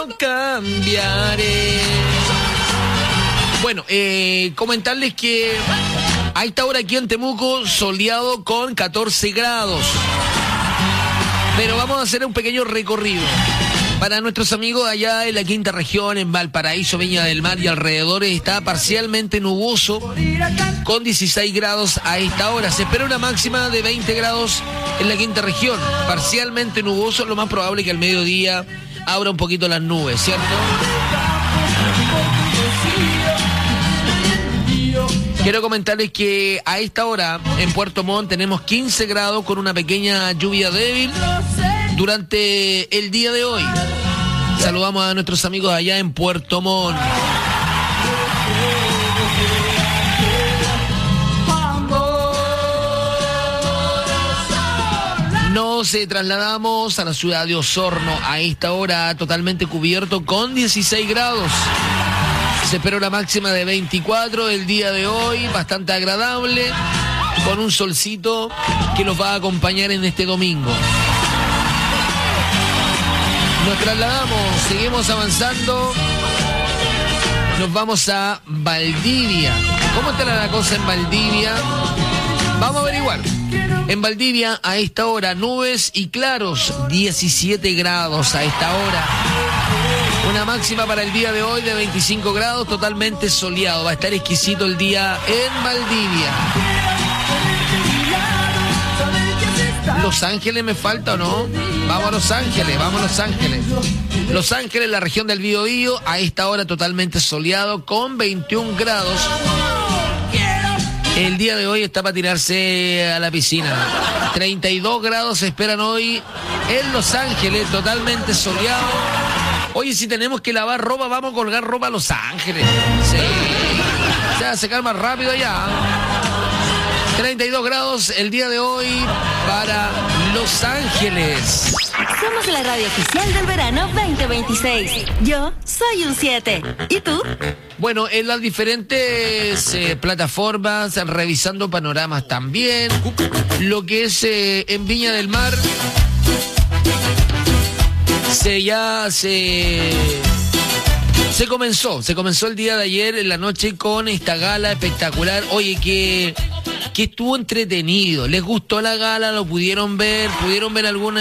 no cambiaré. Bueno, comentarles que a esta hora aquí en Temuco, soleado con 14 grados. Pero vamos a hacer un pequeño recorrido. Para nuestros amigos allá en la quinta región, en Valparaíso, Viña del Mar y alrededores, está parcialmente nuboso con 16 grados a esta hora. Se espera una máxima de 20 grados en la quinta región. Parcialmente nuboso, lo más probable que al mediodía abra un poquito las nubes, ¿cierto? Quiero comentarles que a esta hora en Puerto Montt tenemos 15 grados con una pequeña lluvia débil durante el día de hoy. Saludamos a nuestros amigos allá en Puerto Montt. Nos trasladamos a la ciudad de Osorno a esta hora totalmente cubierto con 16 grados. Se espera una máxima de 24 el día de hoy, bastante agradable, con un solcito que nos va a acompañar en este domingo. Nos trasladamos, seguimos avanzando, nos vamos a Valdivia. ¿Cómo está la cosa en Valdivia? Vamos a averiguar. En Valdivia a esta hora nubes y claros, 17 grados a esta hora. Una máxima para el día de hoy de 25 grados, totalmente soleado. Va a estar exquisito el día en Valdivia. ¿Los Ángeles me falta o no? Vamos a Los Ángeles, vamos a Los Ángeles. Los Ángeles, la región del Biobío, a esta hora totalmente soleado con 21 grados. El día de hoy está para tirarse a la piscina. 32 grados se esperan hoy en Los Ángeles, totalmente soleado. Oye, si tenemos que lavar ropa, vamos a colgar ropa a Los Ángeles. Sí. O sea, se calma rápido allá. 32 grados el día de hoy para Los Ángeles. Somos la radio oficial del verano 2026. Yo soy un 7. ¿Y tú? Bueno, en las diferentes plataformas, revisando panoramas también. Lo que es en Viña del Mar. Se comenzó el día de ayer en la noche con esta gala espectacular. Oye, que estuvo entretenido. ¿Les gustó la gala? ¿Lo pudieron ver alguna?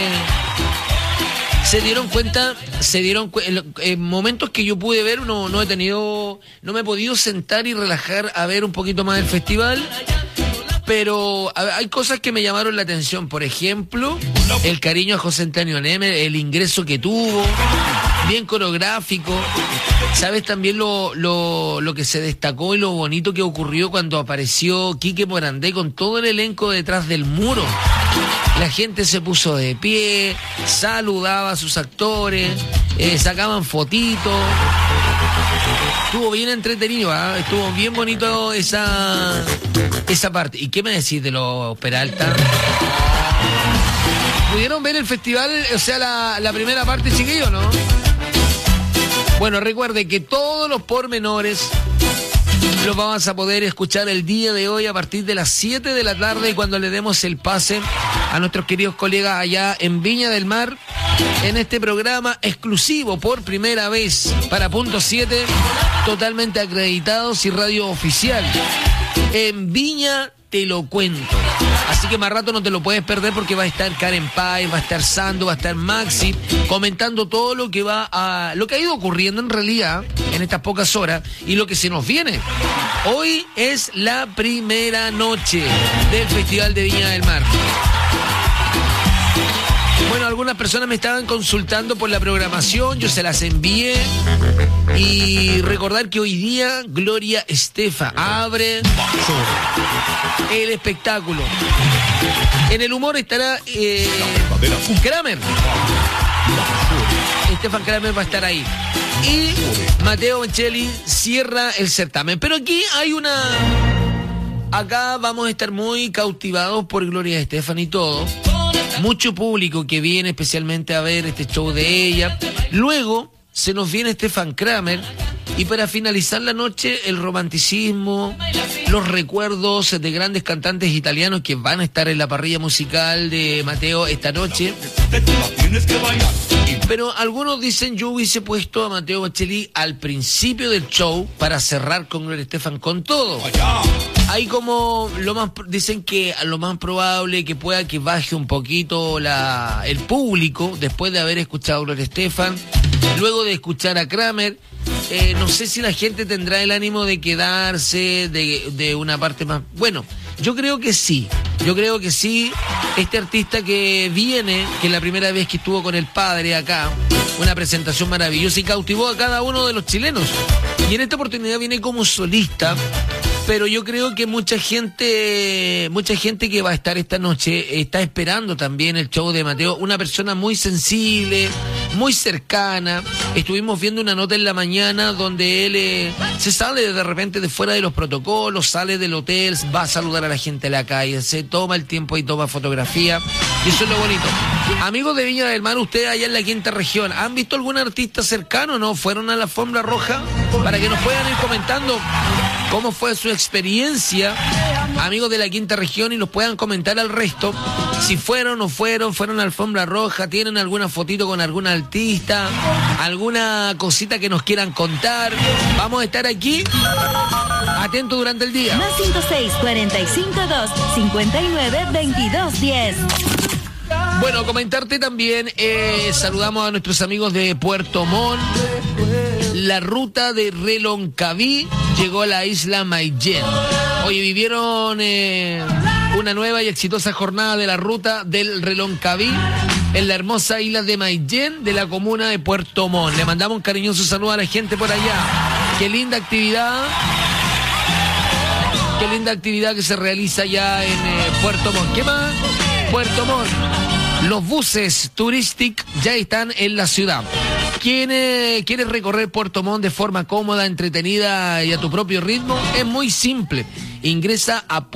Se dieron cuenta, en momentos que yo pude ver, no me he podido sentar y relajar a ver un poquito más el festival. Pero hay cosas que me llamaron la atención. Por ejemplo, el cariño a José Antonio Neme, el ingreso que tuvo, bien coreográfico. ¿Sabes también lo que se destacó y lo bonito que ocurrió cuando apareció Quique Morandé con todo el elenco detrás del muro? La gente se puso de pie, saludaba a sus actores, sacaban fotitos. Estuvo bien entretenido, ¿eh? Estuvo bien bonito esa parte. ¿Y qué me decís de los Peralta? ¿Pudieron ver el festival, o sea, la primera parte, chiquillos, no? Bueno, recuerde que todos los pormenores los vamos a poder escuchar el día de hoy a partir de las 7 de la tarde cuando le demos el pase a nuestros queridos colegas allá en Viña del Mar en este programa exclusivo por primera vez para Punto 7, totalmente acreditados y radio oficial. En Viña te lo cuento. Así que más rato no te lo puedes perder porque va a estar Karen Pay, va a estar Sando, va a estar Maxi comentando todo lo que lo que ha ido ocurriendo en realidad en estas pocas horas y lo que se nos viene. Hoy es la primera noche del Festival de Viña del Mar. Bueno, algunas personas me estaban consultando por la programación, yo se las envié. Y recordar que hoy día Gloria Estefan abre el espectáculo. En el humor estará Kramer. Stefan Kramer va a estar ahí. Y Mateo Bocelli cierra el certamen. Pero aquí hay acá vamos a estar muy cautivados por Gloria Estefan y todo. Mucho público que viene especialmente a ver este show de ella. Luego se nos viene Stefan Kramer Y para finalizar la noche, el romanticismo, los recuerdos de grandes cantantes italianos que van a estar en la parrilla musical de Mateo esta noche. Pero algunos dicen, yo hubiese puesto a Mateo Bachelet al principio del show para cerrar con Gloria Estefan con todo. Hay como dicen que lo más probable que pueda que baje un poquito el público después de haber escuchado a Gloria Estefan, luego de escuchar a Kramer. No sé si la gente tendrá el ánimo de quedarse de una parte más. Bueno, yo creo que sí. Este artista que viene, que es la primera vez que estuvo con el padre acá, una presentación maravillosa y cautivó a cada uno de los chilenos. Y en esta oportunidad viene como solista. Pero yo creo que mucha gente que va a estar esta noche está esperando también el show de Mateo. Una persona muy sensible, muy cercana. Estuvimos viendo una nota en la mañana donde él se sale de repente de fuera de los protocolos, sale del hotel, va a saludar a la gente en la calle, se toma el tiempo y toma fotografía. Y eso es lo bonito. Amigos de Viña del Mar, ustedes allá en la quinta región, ¿han visto algún artista cercano, no? ¿Fueron a la alfombra roja? Para que nos puedan ir comentando cómo fue su experiencia, amigos de la quinta región, y nos puedan comentar al resto si fueron o fueron a la alfombra roja, tienen alguna fotito con algún artista, alguna cosita que nos quieran contar. Vamos a estar aquí atentos durante el día. Más 56452592210. Bueno, comentarte también, saludamos a nuestros amigos de Puerto Montt. La ruta de Reloncaví llegó a la isla Maillén. Hoy vivieron una nueva y exitosa jornada de la ruta del Reloncaví en la hermosa isla de Maillén de la comuna de Puerto Montt. Le mandamos un cariñoso saludo a la gente por allá. Qué linda actividad que se realiza ya en Puerto Montt. ¿Qué más? Puerto Montt. Los buses turísticos ya están en la ciudad. ¿Quieres recorrer Puerto Montt de forma cómoda, entretenida y a tu propio ritmo? Es muy simple. Ingresa a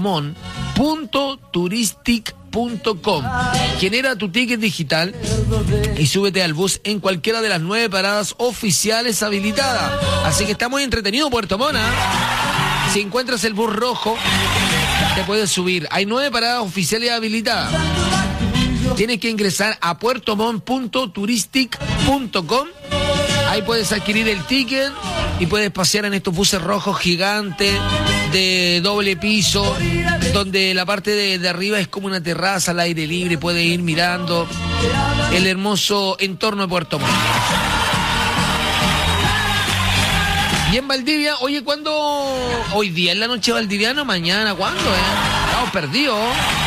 puertomont.touristic.com. Genera tu ticket digital y súbete al bus en cualquiera de las 9 paradas oficiales habilitadas. Así que está muy entretenido Puerto Montt, ¿eh? Si encuentras el bus rojo, te puedes subir. Hay 9 paradas oficiales habilitadas. Tienes que ingresar a puertomont.touristic.com. Ahí puedes adquirir el ticket y puedes pasear en estos buses rojos gigantes de doble piso, donde la parte de arriba es como una terraza al aire libre. Puedes ir mirando el hermoso entorno de Puerto Montt. Y en Valdivia, oye, ¿cuándo? Hoy día en la noche valdiviana, mañana, ¿cuándo? Estamos perdidos.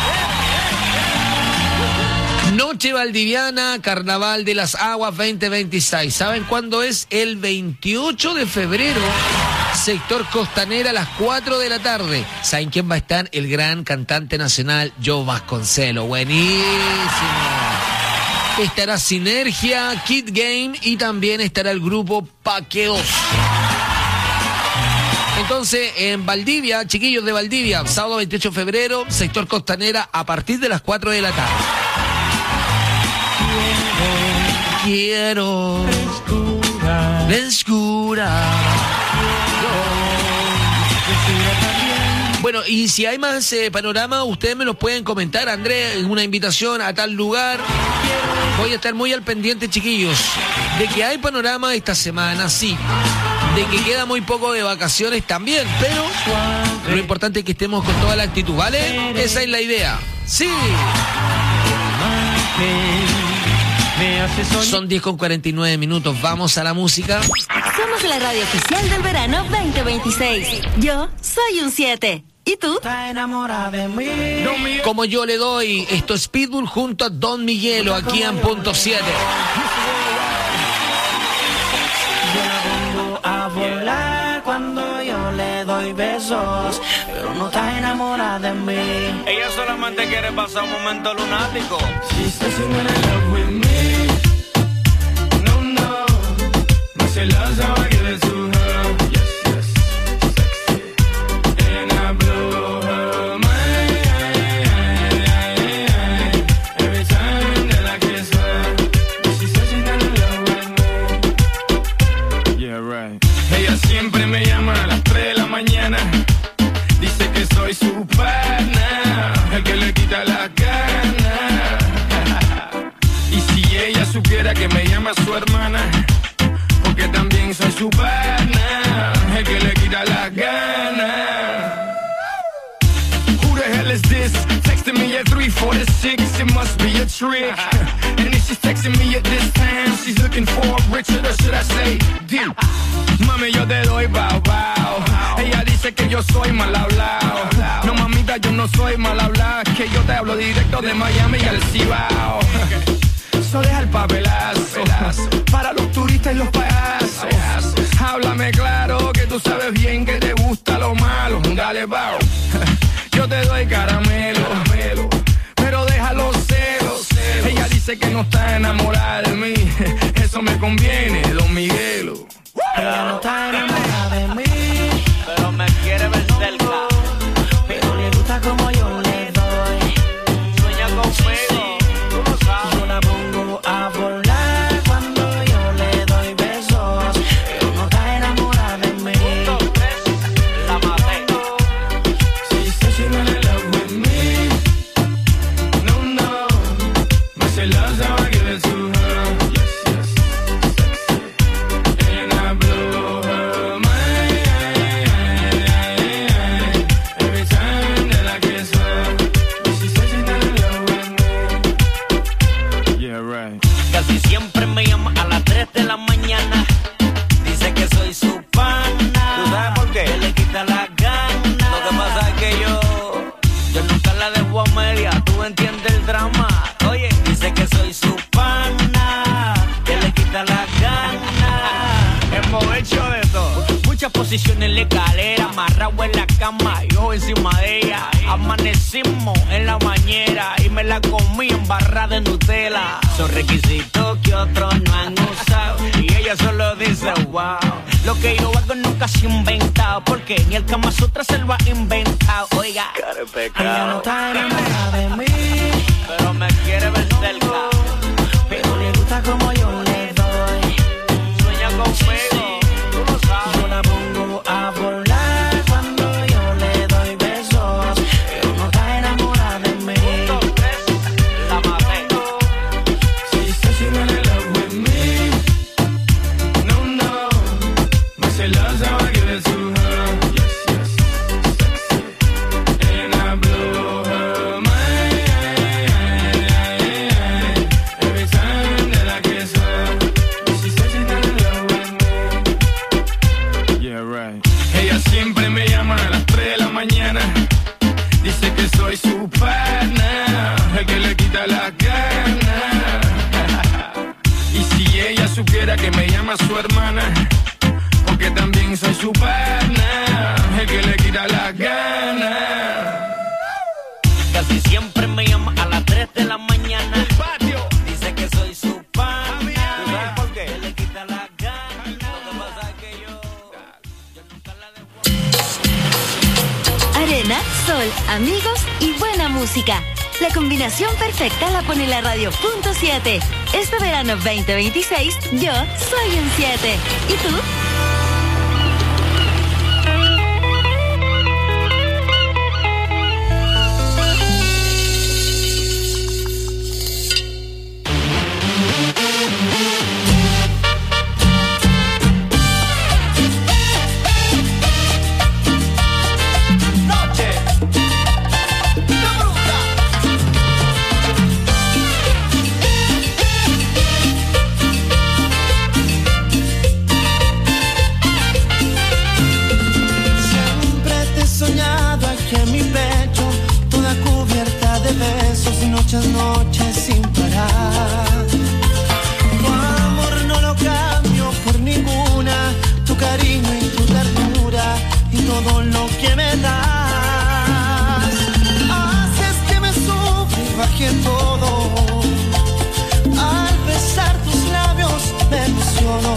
Noche valdiviana, Carnaval de las Aguas 2026. ¿Saben cuándo es? El 28 de febrero, sector Costanera a las 4 de la tarde. ¿Saben quién va a estar? El gran cantante nacional, Joe Vasconcelos. Buenísimo. Estará Sinergia, Kid Game y también estará el grupo Paqueos. Entonces, en Valdivia, chiquillos de Valdivia, sábado 28 de febrero, sector Costanera a partir de las 4 de la tarde. Quiero descubrir. Bueno, y si hay más panorama, ustedes me los pueden comentar. Andrés, una invitación a tal lugar. Voy a estar muy al pendiente, chiquillos, de que hay panorama esta semana, sí. De que queda muy poco de vacaciones también, pero lo importante es que estemos con toda la actitud, ¿vale? Esa es la idea. Sí. Son 10:49. Vamos a la música. Somos la radio oficial del verano 2026. Yo soy un 7. ¿Y tú? Como yo le doy, esto es Pitbull junto a Don Miguelo aquí en Punto 7. A volar cuando yo le doy besos, pero no está enamorada de mí. Ella solamente quiere pasar un momento lunático. She says she wanna love with me. No, no. No se loves how I give it to her. Yes, yes, sexy. And I blow her mind. Every time that I kiss her, she says she's gonna love with me. Yeah, right. siempre me llama a las 3 de la mañana. Dice que soy su pana, el que le quita la gana. Y si ella supiera que me llama su hermana, porque también soy su pana, el que le quita la gana. Who the hell is this? Texting me at 3:46, it must be a trick. And if she's texting me at this time, she's looking for Richard, or should I say Dick? Mami, yo te doy bow bow. Ella dice que yo soy mal hablado. No, mamita, yo no soy mal hablado, que yo te hablo directo de Miami y al Cibao. So deja el papelazo para los turistas y los payasos. Háblame claro, que tú sabes bien que te gusta lo malo. Dale, bow. Yo te doy caramelo, pero deja los celos. Ella dice que no está enamorada de mí. Eso me conviene, Don Miguelo. Ella no está enamorada de mí, pero me quiere ver cerca. pero le gusta como yo le doy. Sueña conmigo, tú lo sabes. Yo la pongo a volar cuando yo le doy besos. Pero no está enamorada de mí. La maté. She said she wanna love with me. No, but she loves how I give it to her. Casi siempre me llama a las 3 de la mañana. Dice que soy su pana. ¿Tú sabes por qué? Que le quita la gana. Lo que pasa es que yo nunca la dejo a media. Tú entiendes el drama. Oye, dice que soy su pana. Que le quita la gana. Hemos hecho de todo. Muchas posiciones en la escalera, amarrado en la cama, yo encima de ella. Amanecimos en la bañera y me la comí en barra de Nutella. Son requisitos que otros no han usado y ella solo dice wow. Lo que yo hago nunca se ha inventado, porque ni el Kama Sutra se lo ha inventado. Oiga, ella no está enamorada de mí, pero me quiere ver cerca. pero le gusta como yo le doy. Sueña conmigo, tú lo sabes. Yo la pongo a volar cuando yo le doy besos. Pero no está enamorada de mí. La maté. She said she wanna love with me. No, but she loves how I give it to her. Sexy. And I blow her mind every time that I kiss her. She said she's not in love with me. Yeah, right. Ella siempre me llama a las 3 de la mañana. Dice que soy su pana, el que le quita la gana. Y si ella supiera que me llama su hermana, porque también soy su pana, el que le quita la gana. Casi siempre me llama a las 3 de la mañana. Dice que soy su pana. ¿Tú sabes por qué? Le quita la gana. Lo que pasa es que yo nunca la dejo. Arena, sol, amigos y buena música. La combinación perfecta la pone la radio Punto 7. Este verano 2026, yo soy un 7. ¿Y tú? Muchas noches sin parar. Tu amor no lo cambio por ninguna. Tu cariño y tu ternura y todo lo que me das. Haces que me sufra y baje todo. Al besar tus labios me emociono.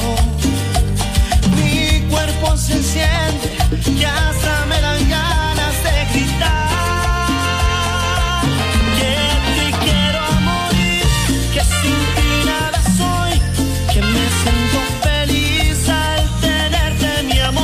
Mi cuerpo se enciende y hasta me dan ganas de gritar. Sin ti nada soy, que me siento feliz al tenerte, mi amor.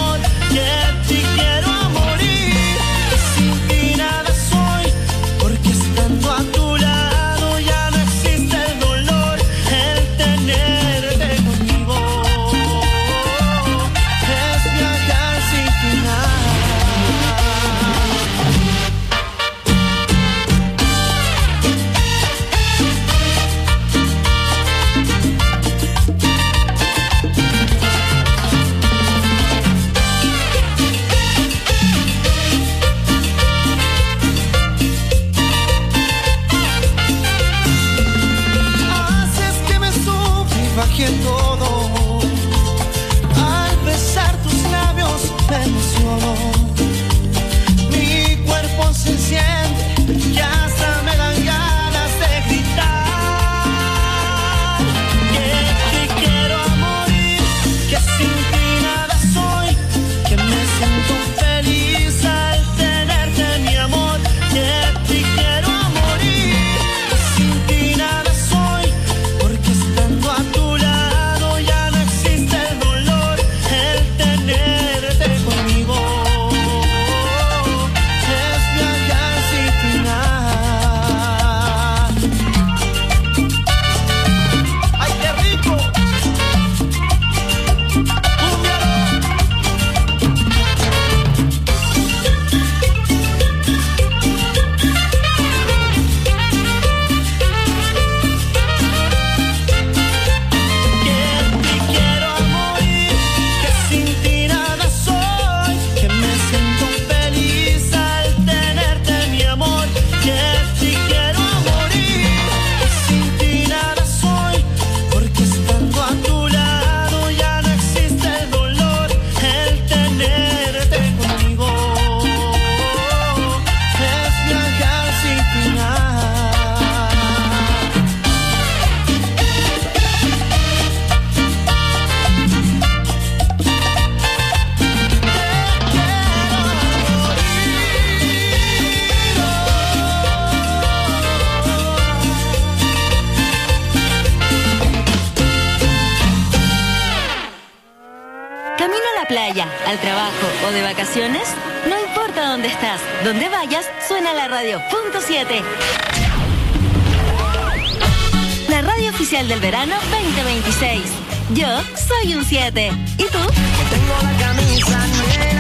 siento feliz al tenerte, mi amor, que te quiero a morir. Sin ti nada soy, porque estando a tu lado ya no existe el dolor, el tenerte conmigo es viajar sin final. ¡Ay, qué rico! Camino a la playa, al trabajo o de vacaciones, no importa dónde estás, donde vayas, suena la radio .7. La radio oficial del verano 2026. Yo soy un 7. ¿Y tú? Tengo la camisa negra